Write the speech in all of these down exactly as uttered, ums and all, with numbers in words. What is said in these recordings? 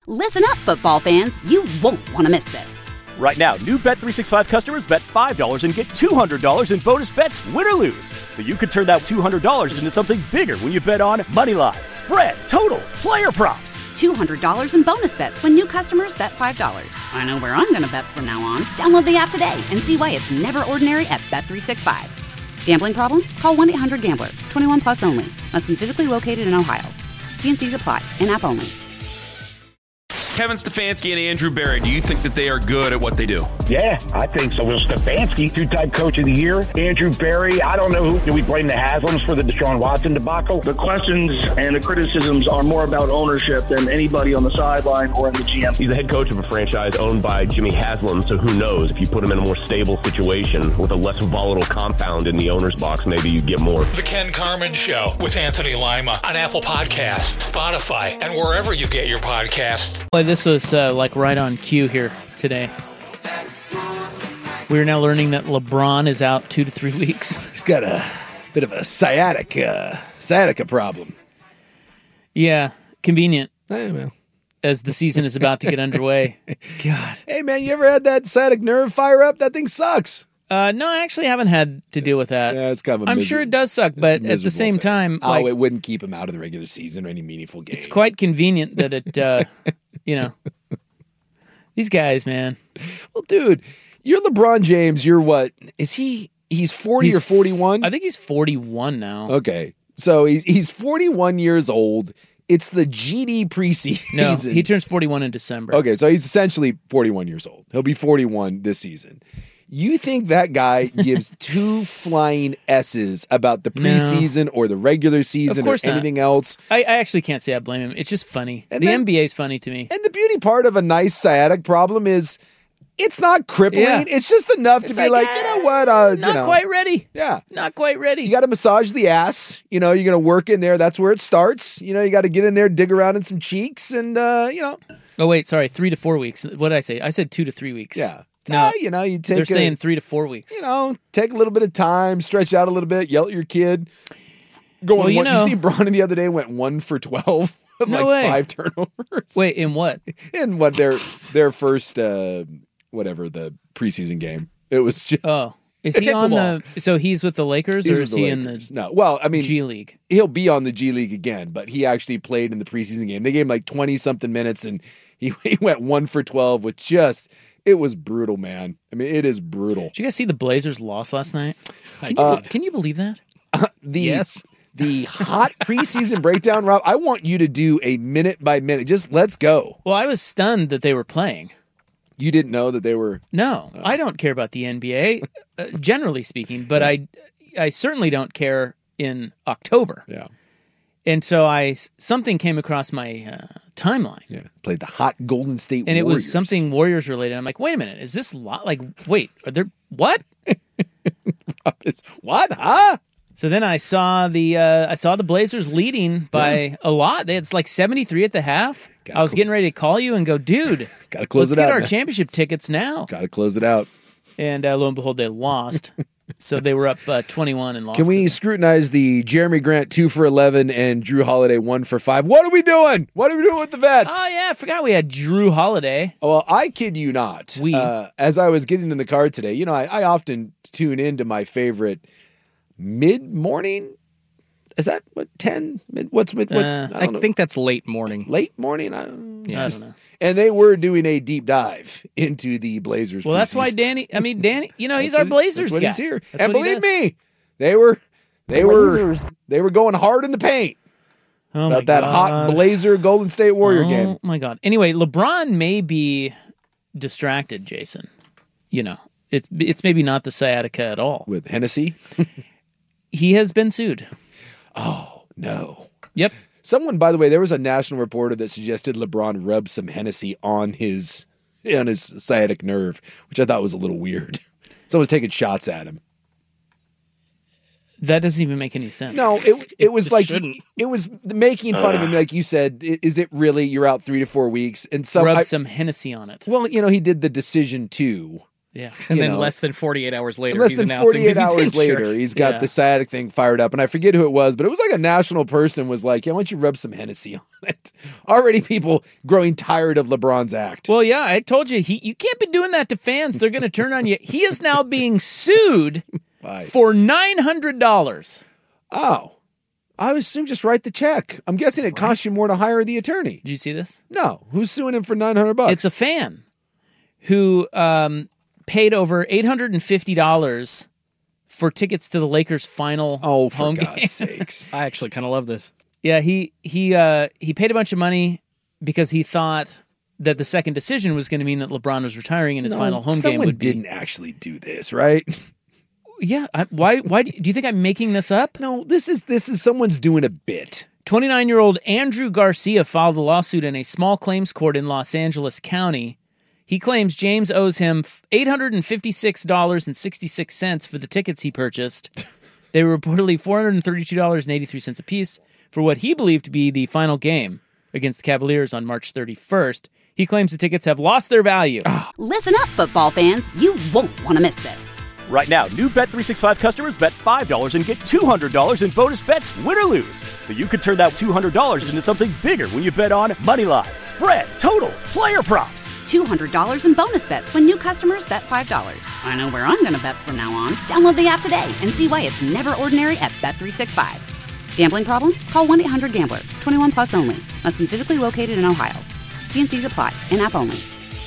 Listen up, football fans. You won't want to miss this. Right now, new Bet three sixty-five customers bet five dollars and get two hundred dollars in bonus bets, win or lose. So you could turn that two hundred dollars into something bigger when you bet on money line, spread, totals, player props. two hundred dollars in bonus bets when new customers bet five dollars. I know where I'm going to bet from now on. Download the app today and see why it's never ordinary at Bet three sixty-five. Gambling problem? Call one eight hundred gambler. twenty-one plus only. Must be physically located in Ohio. T and C's apply. In-app only. Kevin Stefanski and Andrew Berry, do you think that they are good at what they do? Yeah, I think so. Well, Stefanski, two-time coach of the year. Andrew Berry, I don't know who. Do we blame the Haslams for the Deshaun Watson debacle? The questions and the criticisms are more about ownership than anybody on the sideline or in the G M. He's the head coach of a franchise owned by Jimmy Haslam, so who knows? If you put him in a more stable situation with a less volatile compound in the owner's box, maybe you get more. The Ken Carman Show with Anthony Lima on Apple Podcasts, Spotify, and wherever you get your podcasts. This was uh, like right on cue here today. We're now learning that LeBron is out two to three weeks. He's got a bit of a sciatica, sciatica problem. Yeah, convenient. Hey, man. As the season is about to get underway. God. Hey, man, you ever had that sciatic nerve fire up? That thing sucks. Uh, no, I actually haven't had to deal with that. Yeah, it's kind of. I'm miser- sure it does suck, but at the same thing. time, oh, like, it wouldn't keep him out of the regular season or any meaningful game. It's quite convenient that it, uh, you know, these guys, man. Well, dude, you're LeBron James. You're what? Is he? He's forty He's or forty-one? I think he's forty-one now. Okay, so he's he's forty-one years old. It's the G D preseason. No, he turns forty-one in December. Okay, so he's essentially forty-one years old. He'll be forty-one this season. You think that guy gives two flying S's about the preseason no. or the regular season or anything not. else? I, I actually can't say I blame him. It's just funny. And the then, N B A is funny to me. And the beauty part of a nice sciatic problem is it's not crippling. Yeah. It's just enough it's to be like, like, you know what? Uh, not you know, quite ready. Yeah. Not quite ready. You got to massage the ass. You know, you're going to work in there. That's where it starts. You know, you got to get in there, dig around in some cheeks and, uh, you know. Oh, wait, sorry. Three to four weeks. What did I say? I said two to three weeks. Yeah. No, uh, you know, you take. They're a, saying three to four weeks. You know, take a little bit of time, stretch out a little bit, yell at your kid. Going, well, you one, know, you see, Bronny the other day went one for twelve with no like way. five turnovers. Wait, in what? In what their their first uh, whatever the preseason game. It was just. Oh, is he on the? So he's with the Lakers, He's or is the he Lakers. in the? No, well, I mean, G League. He'll be on the G League again, but he actually played in the preseason game. They gave him like twenty something minutes, and he he went one for twelve with just. It was brutal, man. I mean, it is brutal. Did you guys see the Blazers lost last night? Can you, Uh, can you believe that? Uh, the yes. the hot preseason breakdown, Rob. I want you to do a minute by minute. Just let's go. Well, I was stunned that they were playing. You didn't know that they were. No, Oh. I don't care about the N B A, uh, generally speaking, but I, I certainly don't care in October. Yeah. And so I something came across my uh, timeline. Yeah. Played the hot Golden State and Warriors. it was something Warriors related. I'm like, wait a minute, is this lot like? Wait, are there what? What? Huh? So then I saw the uh, I saw the Blazers leading by yeah. a lot. They had like seventy-three at the half. Gotta I was cl- getting ready to call you and go, dude, gotta close let's it get out, our man. championship tickets now. Gotta close it out. And uh, lo and behold, they lost. So they were up uh, twenty-one and lost. Can we scrutinize the Jeremy Grant two for eleven and Drew Holiday one for five? What are we doing? What are we doing with the vets? Oh yeah, I forgot we had Drew Holiday. Well, I kid you not. We uh, as I was getting in the car today, you know, I, I often tune into my favorite mid morning. Is that what ten? Mid, what's mid? What, uh, I, I know. think that's late morning. Late morning. I, yeah, I don't know. And they were doing a deep dive into the Blazers. Well, that's preseason. why Danny. I mean, Danny. You know, he's our what, Blazers that's what guy. He's here. That's and what he believe me, they were, they Blazers. were, they were going hard in the paint. Oh about my that God. hot Blazer Golden State Warrior oh, game. Oh my God. Anyway, LeBron may be distracted, Jason. You know, it's it's maybe not the sciatica at all. With Hennessy? He has been sued. Oh, no. Yep. Someone, by the way, there was a national reporter that suggested LeBron rub some Hennessy on his on his sciatic nerve, which I thought was a little weird. Someone's taking shots at him. That doesn't even make any sense. No, it it was It like shouldn't. it was making fun of him, like you said. i- Is it really? You're out three to four weeks, and some Rub I- some Hennessy on it. Well, you know, he did the decision too. Yeah. And You then know, less than forty-eight hours later, less he's than announcing forty-eight that he's hours injured. later, he's got Yeah. the sciatic thing fired up. And I forget who it was, but it was like a national person was like, yeah, why don't you rub some Hennessy on it? Already people growing tired of LeBron's act. Well, yeah, I told you, he you can't be doing that to fans. They're going to turn on you. He is now being sued Why? for nine hundred dollars. Oh, I would assume just write the check. I'm guessing it costs you more to hire the attorney. Did you see this? No, who's suing him for nine hundred bucks? It's a fan who um, paid over eight hundred fifty dollars for tickets to the Lakers' final oh, for home God's game. sakes! I actually kind of love this. Yeah, he he uh, he paid a bunch of money because he thought that the second decision was going to mean that LeBron was retiring and his No, final home game someone would be. didn't actually do this, right? Yeah, I, why? Why do you think I'm making this up? No, this is this is someone's doing a bit. twenty-nine-year-old Andrew Garcia filed a lawsuit in a small claims court in Los Angeles County. He claims James owes him eight hundred fifty-six dollars and sixty-six cents for the tickets he purchased. They were reportedly four hundred thirty-two dollars and eighty-three cents apiece for what he believed to be the final game against the Cavaliers on March thirty-first. He claims the tickets have lost their value. Listen up, football fans. You won't want to miss this. Right now, new Bet three sixty-five customers bet five dollars and get two hundred dollars in bonus bets, win or lose. So you could turn that two hundred dollars into something bigger when you bet on money line, spread, totals, player props. two hundred dollars in bonus bets when new customers bet five dollars. I know where I'm going to bet from now on. Download the app today and see why it's never ordinary at Bet three sixty-five. Gambling problem? Call one eight hundred gambler. twenty-one plus only. Must be physically located in Ohio. T and C's apply. In-app only.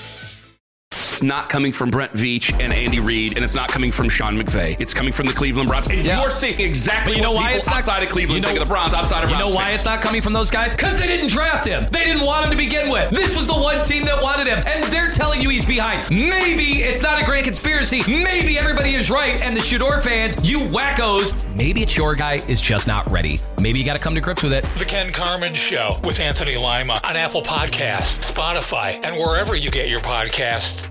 It's not coming from Brent Veach and Andy Reid, and it's not coming from Sean McVay. It's coming from the Cleveland Browns. And Yeah. you're seeing exactly But you know what why people it's not- outside of Cleveland you know- think of the Browns, outside of You Browns know why fans. it's not coming from those guys? Because they didn't draft him. They didn't want him to begin with. This was the one team that wanted him, and they're telling you he's behind. Maybe it's not a great conspiracy. Maybe everybody is right, and the Shador fans, you wackos, maybe it's your guy is just not ready. Maybe you got to come to grips with it. The Ken Carmen Show with Anthony Lima on Apple Podcasts, Spotify, and wherever you get your podcasts.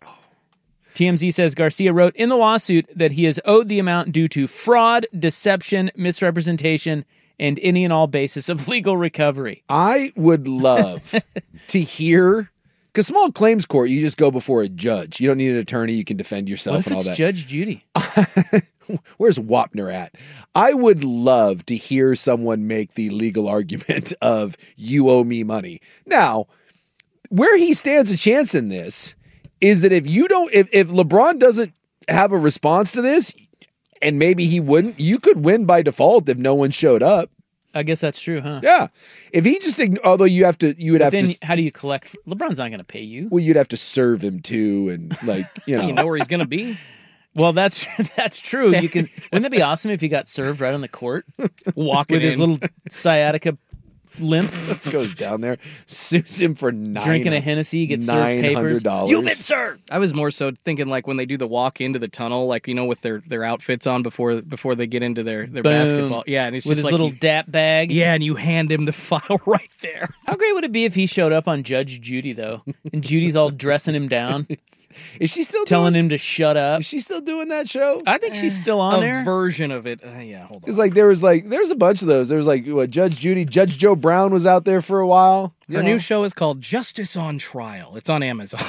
T M Z says Garcia wrote in the lawsuit that he is owed the amount due to fraud, deception, misrepresentation, and any and all basis of legal recovery. I would love to hear, because small claims court, you just go before a judge. You don't need an attorney. You can defend yourself What if and all it's that. Judge Judy? Where's Wapner at? I would love to hear someone make the legal argument of you owe me money. Now, where he stands a chance in this is that if you don't, if, if LeBron doesn't have a response to this, and maybe he wouldn't, you could win by default if no one showed up. I guess that's true, huh? Yeah. If he just, ign- although you have to, you would But have then to, how do you collect? LeBron's not going to pay you. well, you'd have to serve him too. And like, you know, You know where he's going to be? Well, that's that's true. You can. Wouldn't that be awesome if he got served right on the court, Walking with his in. little sciatica limp, goes down there, sues him for nine, drinking a Hennessy, gets served nine papers. hundred dollars. You've been served. I was more so thinking like when they do the walk into the tunnel, like, you know, with their, their outfits on before before they get into their, their Boom. basketball. Yeah, and it's With just his like little you- dap bag. yeah, and you hand him the file right there. How great would it be if he showed up on Judge Judy though, and Judy's all dressing him down, Is she still telling doing, him to shut up? Is she still doing that show? I think she's still on A there. version of it. Uh, yeah, hold on. Because like there was like there was a bunch of those. There was like what, Judge Judy, Judge Joe Brown was out there for a while. You Her know? new show is called Justice on Trial. It's on Amazon.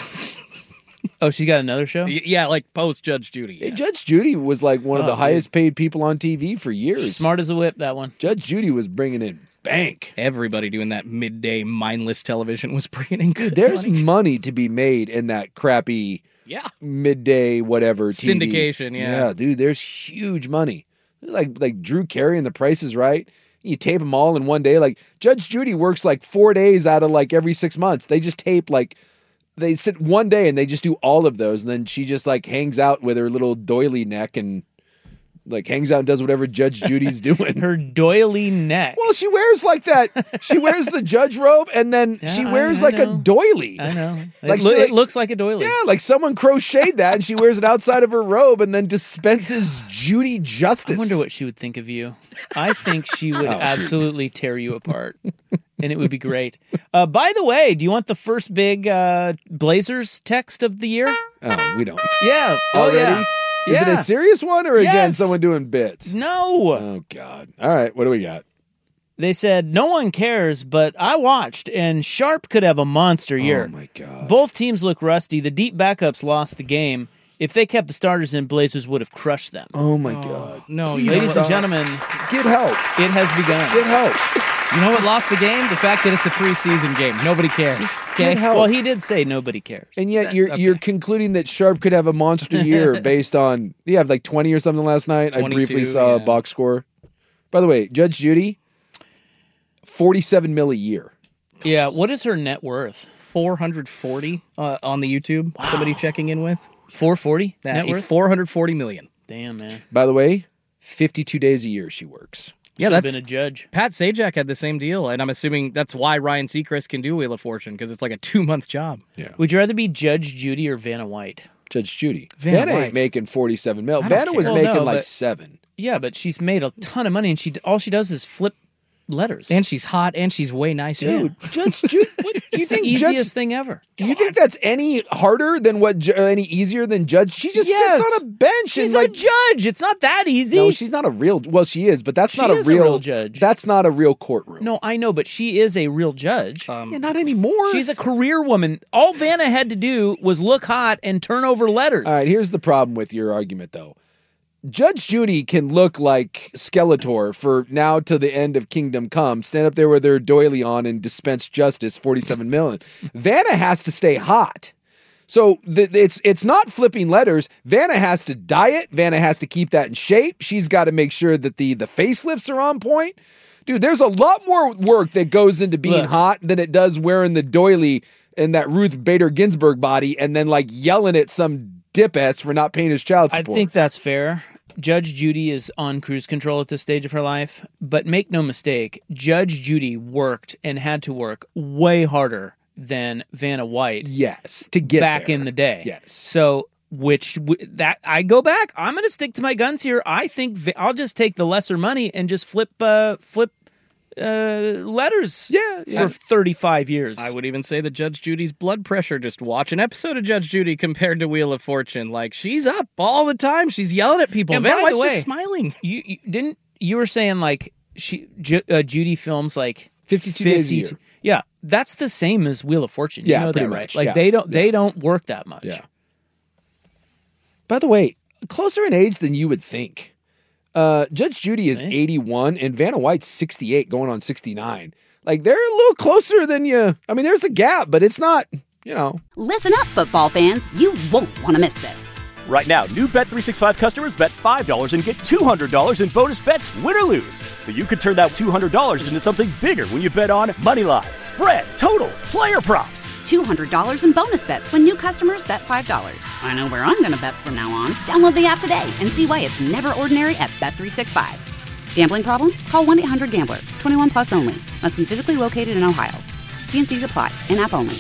Oh, she got another show. Y- yeah, like post Judge Judy. Hey, Yeah. Judge Judy was like one of Oh, the dude. highest paid people on T V for years. Smart as a whip. That one. Judge Judy was bringing in bank. Everybody doing that midday mindless television was bringing in good There's money. money to be made in that crappy Yeah. midday whatever T V. Syndication, yeah. Yeah, dude, there's huge money. Like like Drew Carey and The Price is Right. You tape them all in one day. Like Judge Judy works like four days out of like every six months. They just tape like they sit one day and they just do all of those, and then she just like hangs out with her little doily neck and like hangs out and does whatever Judge Judy's doing. Her doily neck. Well, she wears like that. She wears the judge robe, and then Yeah, she I- wears I like a know. doily. I know. Like it, loo- she, like- it looks like a doily. Yeah, like someone crocheted that, and she wears it outside of her robe, and then dispenses Judy justice. I wonder what she would think of you. I think she would Oh, shoot. absolutely tear you apart, and it would be great. Uh, by the way, do you want the first big uh, Blazers text of the year? Oh, we don't Yeah. Oh, already. yeah. Is Yeah. it a serious one, or again Yes. someone doing bits? No. Oh God! All right, what do we got? They said, no one cares, but I watched, and Sharp could have a monster year. Oh my God! Both teams look rusty. The deep backups lost the game, If they kept the starters in, Blazers would have crushed them. Oh my God! No, Please ladies stop. and gentlemen, get help. It has begun. Get help. You know what lost the game? The fact that it's a preseason game. Nobody cares. Okay. Well, he did say nobody cares. And yet you're Okay. you're concluding that Sharp could have a monster year based on he had like twenty or something last night. I briefly twenty-two, saw yeah. a box score. By the way, Judge Judy, forty-seven mil a year. Yeah. What is her net worth? four hundred forty uh, on the YouTube. Wow. Somebody checking in with four forty that net worth. four hundred forty million. Damn, man. By the way, fifty-two days a year she works. Yeah, Should've that's been a judge. Pat Sajak had the same deal, and I'm assuming that's why Ryan Seacrest can do Wheel of Fortune because it's like a two month job. Yeah. Would you rather be Judge Judy or Vanna White? Judge Judy. Vanna Vanna White. ain't making forty-seven mil. I don't Vanna was care. Well, making no, like but- seven. Yeah, but she's made a ton of money, and she all she does is flip letters. And she's hot, and she's way nicer. Dude, Judge Judy. What, you it's the think easiest Judge, thing ever. Do you think that's any harder than what? Ju- any easier than Judge? She just Yes. sits on a bench. She's and a like, judge. It's not that easy. No, she's not a real. Well, she is, but that's She not a is a real, real judge. That's not a real courtroom. No, I know, but she is a real judge. Um, Yeah, not anymore. She's a career woman. All Vanna had to do was look hot and turn over letters. All right, here's the problem with your argument, though. Judge Judy can look like Skeletor for now to the end of Kingdom Come, stand up there with their doily on and dispense justice, forty-seven million. Vanna has to stay hot. So th- it's it's not flipping letters. Vanna has to diet. Vanna has to keep that in shape. She's got to make sure that the, the facelifts are on point. Dude, there's a lot more work that goes into being Look. hot than it does wearing the doily in that Ruth Bader Ginsburg body and then like yelling at some dip-ass for not paying his child I support. think that's fair. Judge Judy is on cruise control at this stage of her life, but make no mistake, Judge Judy worked and had to work way harder than Vanna White. Yes, to get back there. in the day. Yes. So, which w- that I go back. I'm going to stick to my guns here. I think Va- I'll just take the lesser money and just flip, uh, flip uh, letters. Yeah, yeah. for thirty-five years. I would even say that Judge Judy's blood pressure, just watch an episode of Judge Judy compared to Wheel of Fortune. Like, she's up all the time. She's yelling at people. And Van by White's the way, just smiling. You, you didn't. You were saying like she Ju- uh, Judy films like fifty-two days a year. Yeah, that's the same as Wheel of Fortune. You Yeah, know pretty that, right? much. Like Yeah. they don't Yeah. they don't work that much. Yeah. By the way, closer in age than you would think. Uh, Judge Judy is eighty-one and Vanna White's sixty-eight, going on sixty-nine. Like, they're a little closer than you. I mean, there's a gap, but it's not, you know. Listen up, football fans. You won't want to miss this. Right now, new Bet three sixty-five customers bet five dollars and get two hundred dollars in bonus bets, win or lose. So you could turn that two hundred dollars into something bigger when you bet on money line, spread, totals, player props. two hundred dollars in bonus bets when new customers bet five dollars. I know where I'm going to bet from now on. Download the app today and see why it's never ordinary at Bet three sixty-five. Gambling problem? Call one eight hundred gambler. twenty-one plus only. Must be physically located in Ohio. T and C's apply. In-app only.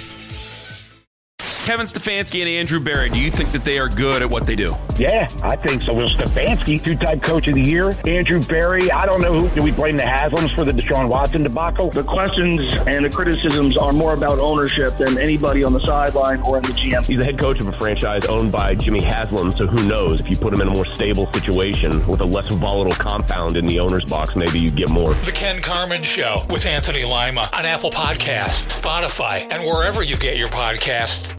Kevin Stefanski and Andrew Barry, do you think that they are good at what they do? Yeah, I think so. Will Stefanski, two-time coach of the year. Andrew Barry, I don't know who. Do we blame the Haslams for the Deshaun Watson debacle? The questions and the criticisms are more about ownership than anybody on the sideline or in the G M. He's the head coach of a franchise owned by Jimmy Haslam, so who knows? If you put him in a more stable situation with a less volatile compound in the owner's box, maybe you get more. The Ken Carmen Show with Anthony Lima on Apple Podcasts, Spotify, and wherever you get your podcasts.